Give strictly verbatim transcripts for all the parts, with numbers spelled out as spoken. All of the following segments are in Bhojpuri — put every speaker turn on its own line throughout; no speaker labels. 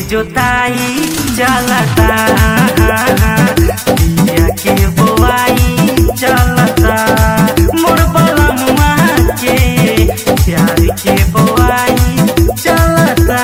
जोताई चलता, बिया के बोआई चलता, मोर बलमुआ के प्यार के बोआई चलता।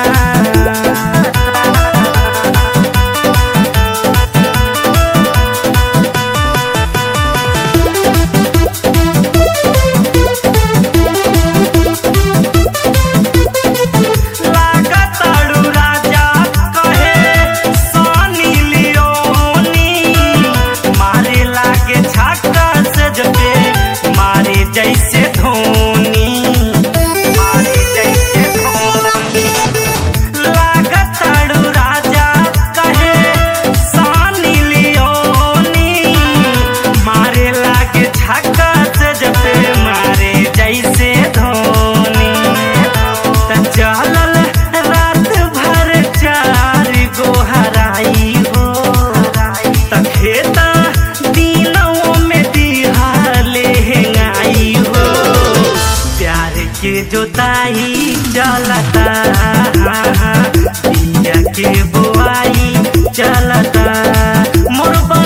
जैसे धोनी मारे जैसे धोनी लागत ताड़ू राजा कहे सानी लियोनी, मारे लागे छक्का से जपे मारे जैसे धोनी। त चलल रात भर चार गो हराई हो, त खेता दिनों में दिहाले के जोताई चलता, बिया के बोआई चलता, मोर